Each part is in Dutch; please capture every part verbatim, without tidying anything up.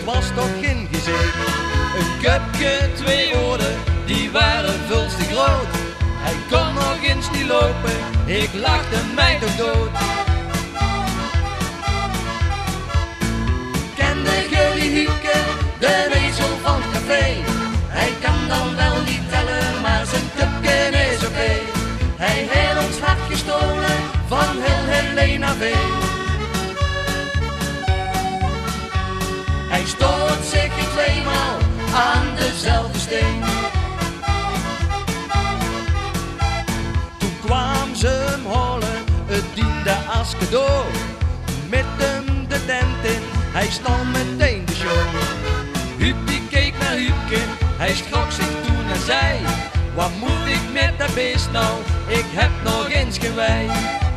was toch geen gezicht. Een cupje, twee oren, die waren veel te groot. Hij kon nog eens niet lopen, ik lachte mij toch dood. Kende jullie Hieke, de ezel van het café? Hij kan dan wel niet tellen, maar zijn cupje is oké. Okay. Hij heeft ons hart gestolen van heel Helena Veen. Hij stoot zich tweemaal aan dezelfde steen. Toen kwam ze hem halen, het diende als cadeau. Met hem de tent in, hij stal meteen de show. Huupie keek naar Huupke, hij schrok zich toen en zei: wat moet ik met dat beest nou, ik heb nog eens gewei.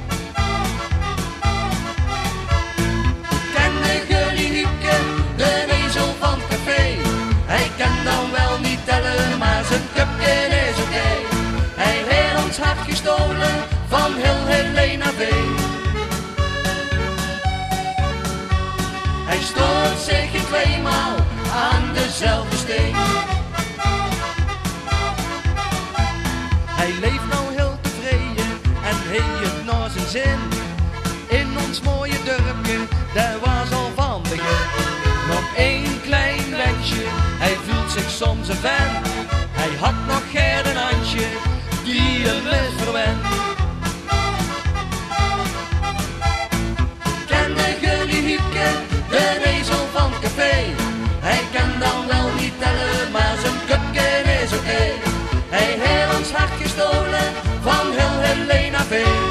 Kende jullie Huupke, de ezel van het café? Hij kan dan wel niet tellen, maar zijn cupje is oké. Okay. Hij heeft ons hart gestolen van heel Helena Veen. Hij stoot zich tweemaal aan dezelfde steen. Hij leeft nou heel tevreden en heeft het naar zijn zin. In ons mooie dorpje, daar was al van begin. Nog één klein wensje, hij voelt zich soms een fan. Hij had nog Gert en Antje, die hem is verwend. Kende jullie Hieke, de ezel van het café? Hij kan dan wel niet tellen, maar zijn cupje is oké. Okay. Hij heeft ons hart gestolen van heel Helena Veen.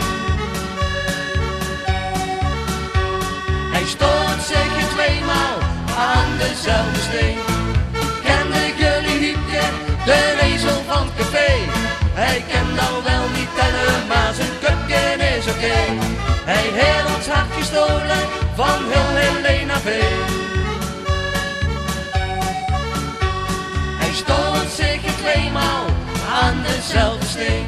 Hij stoot zich tweemaal aan dezelfde steen. Kende jullie Hieke, de ezel van het café? Hij kan dan wel niet tellen, maar zijn cupje is oké. Okay. Hij heeft ons hart gestolen van heel Helena Veen. Hij stoot zich tweemaal aan dezelfde steen.